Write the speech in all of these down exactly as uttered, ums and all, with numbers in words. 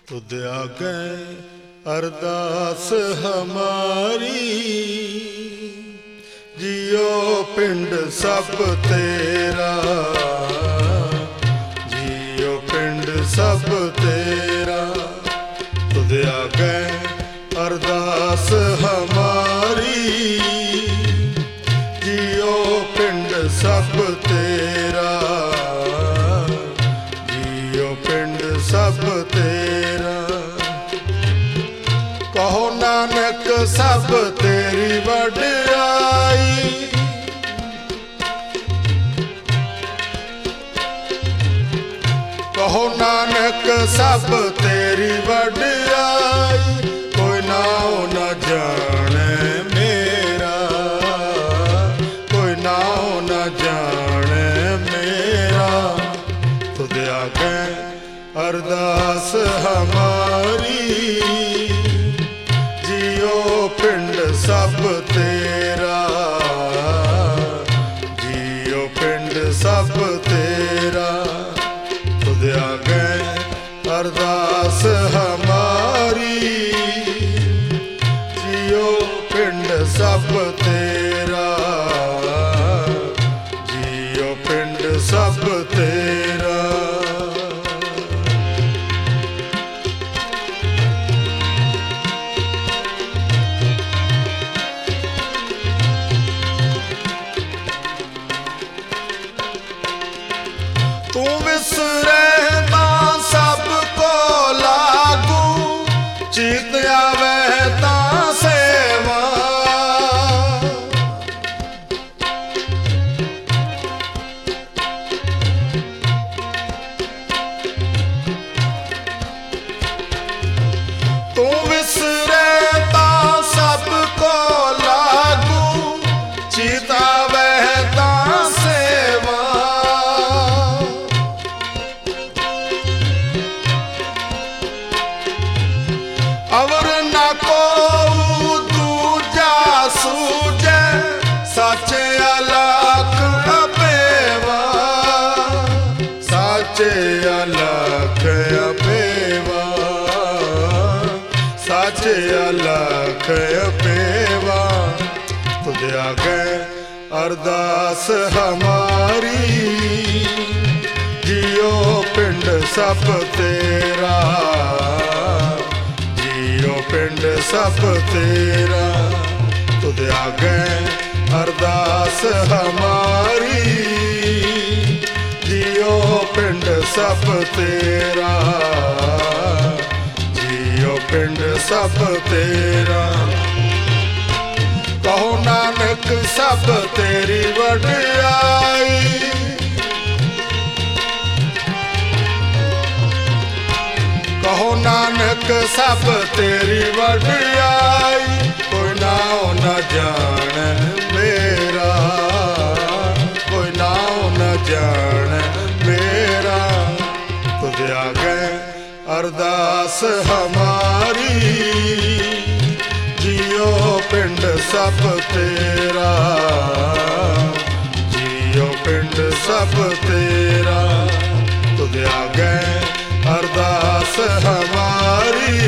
तुद आगे अरदास हमारी, जियो पिंड सब तेरा, जियो पिंड सब तेरा। तुद आगे अरदास हमारी, जियो पिंड सब तेरा, जियो पिंड सब तेरा। कहो नानक सब तेरी वडियाई, कहो नानक सब तेरी वडियाई। कोई नाम न जाने मेरा, कोई नाम न जाने मेरा। तुद आगे अरदास हमारी, जियो पिंड सब तेरा, जियो पिंड सब तेरा। तुद आगे अरदास हमारी, जियो पिंड सब तेरा, जियो पिंड सब तेरा। तू विसरेता सबको लागू, चीत आवे ता सेवा। तू विसरेता सबको लागू, चीत आवे ता सेवा। अवर न को दूजा सूझे, साचे अलख अपेवा, साचे अलख अपेवा, साचे अलख अपेवा। तुद आगे अरदास हमारी, जियो पिंड सब तेरा, जियो पिंड सब तेरा। तुद आगे अरदास हमारी, जियो पिंड सब तेरा, जियो पिंड सब तेरा। कहो नानक सब तेरी वडियाई, कहो नानक सब तेरी वडियाई। कोई नाम न जाने मेरा, कोई नाम न जाने मेरा। तुद आगे अरदास हमारी, जियो पिंड सब तेरा, जियो पिंड सब तेरा। तुद आगे अरदास हमारी,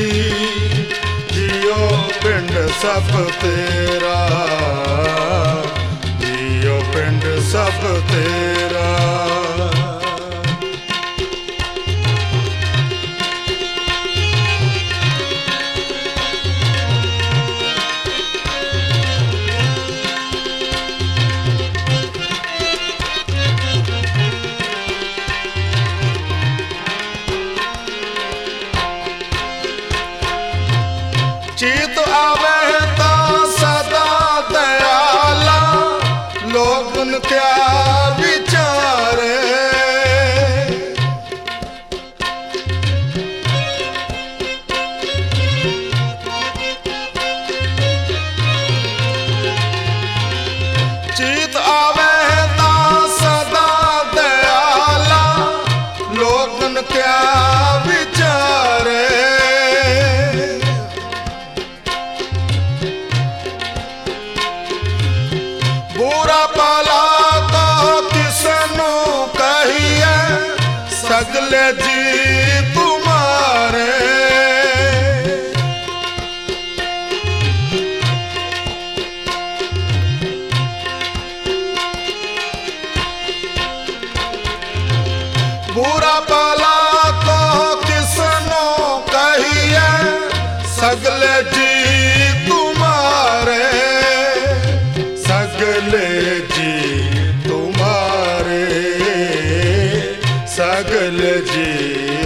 जियो पिंड सब तेरा, जियो पिंड सब तेरा। चीत आवे ता सदा दयाला, लोगन क्या विचारे। चीत आवे ता सदा दयाला, लोगन क्या विचारे। बुरा भला तो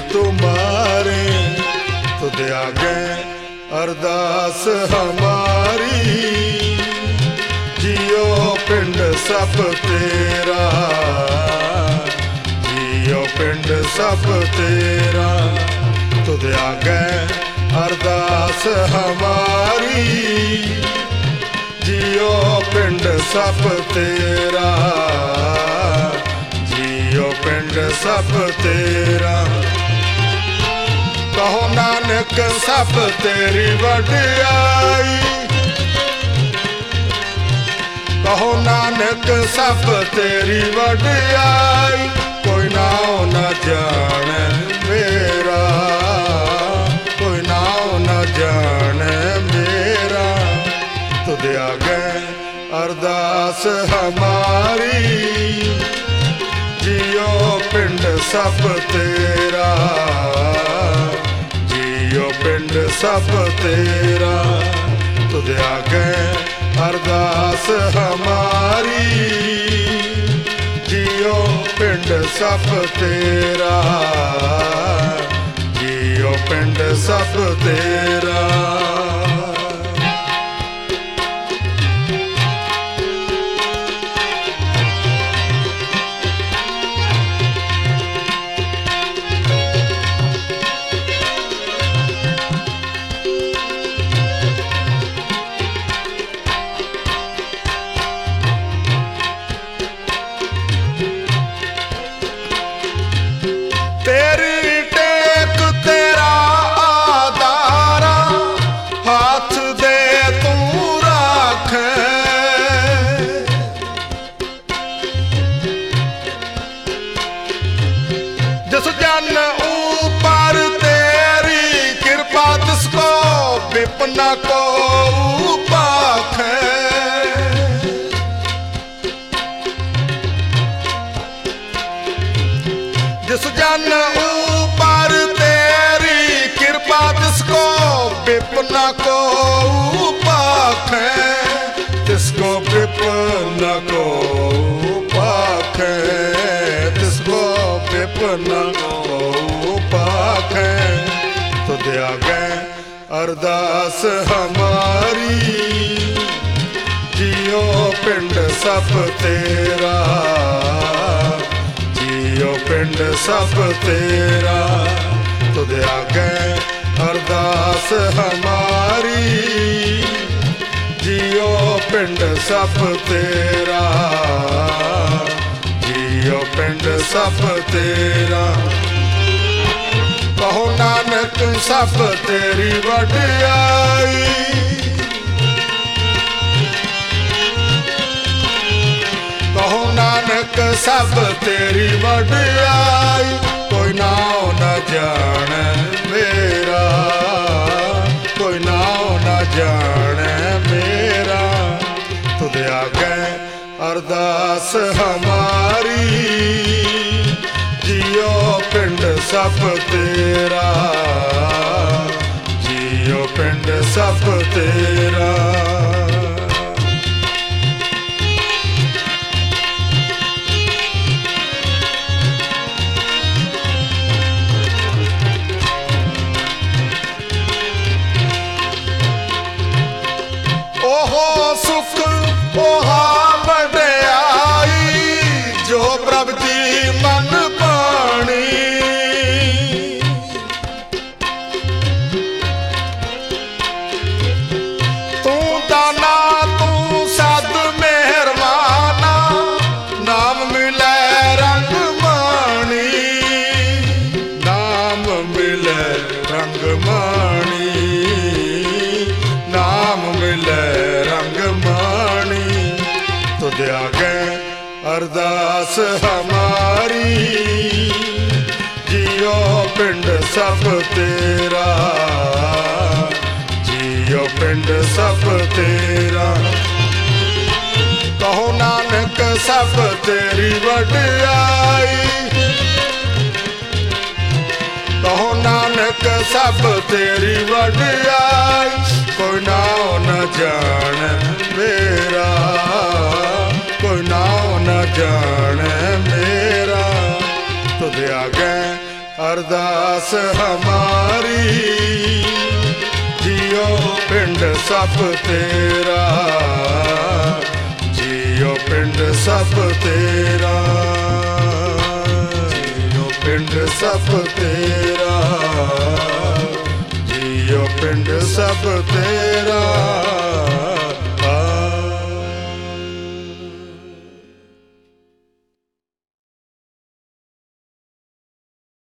तुम्हारे तुद आगे अरदास हमारी। जियो पिंड सब तेरा, जियो पिंड सब तेरा, तुद आगे अरदास हमारी। जियो पिंड सब तेरा, जियो पिंड सब तेरा। कहो नानक सब तेरी वडियाई, कहो नानक सब तेरी वडियाई। कोई नाओ न जाने मेरा, कोई नाओ न जाने मेरा, तुद आगे अरदास हमारी। जियो पिंड सब तेरा, जियो पिंड सब तेरा, तुद आगे अरदास हमारी। जियो पिंड सब तेरा, जियो पिंड सब तेरा। जिस जन ऊपर तेरी कृपा तिसको विपना को पाखे। जिस जन ऊपर तेरी कृपा तिसको विपना को पाखे। तिसको विपना को पाखे, तिसको विपना को पाखे। तुद आगे अरदास हमारी। जियो पिंड सब तेरा, जियो पिंड सब तेरा, तुद आगे अरदास हमारी। जियो पिंड सब तेरा, जियो पिंड सब तेरा। कहो नानक सब तेरी वडियाई, कहो नानक सब तेरी वडियाई। कोई नाओ न जाने मेरा, कोई नाओ न जाने मेरा, तुद आगे अरदास हमारी। जियो पिंड सब तेरा, जियो पिंड सब तेरा। ओहो सुख ओहा वडियाई, जो प्रभ जी मन पानी। तू दाना तू सद मेहरबाना, नाम मिले रंग मानी, नाम मिले रंग मानी, नाम मिले रंग मानी। तुद आगे अरदास हमारी। जियो पिंड सब तेरा, जियो पिंड सब तेरा। कहो नानक सब तेरी वडियाई, कहो नानक सब तेरी वडियाई। कोई नाओ न जाने मेरा, कोई नाओ न जाने मेरा, तुद आगे ਅਰਦਾਸ ਹਮਾਰੀ, ਜੀਓ ਪਿੰਡ ਸਭ ਤੇਰਾ, ਜੀਓ ਪਿੰਡ ਸਭ ਤੇਰਾ, ਜੀਓ ਪਿੰਡ ਸਭ ਤੇਰਾ, ਜੀਓ ਪਿੰਡ ਸਭ ਤੇਰਾ।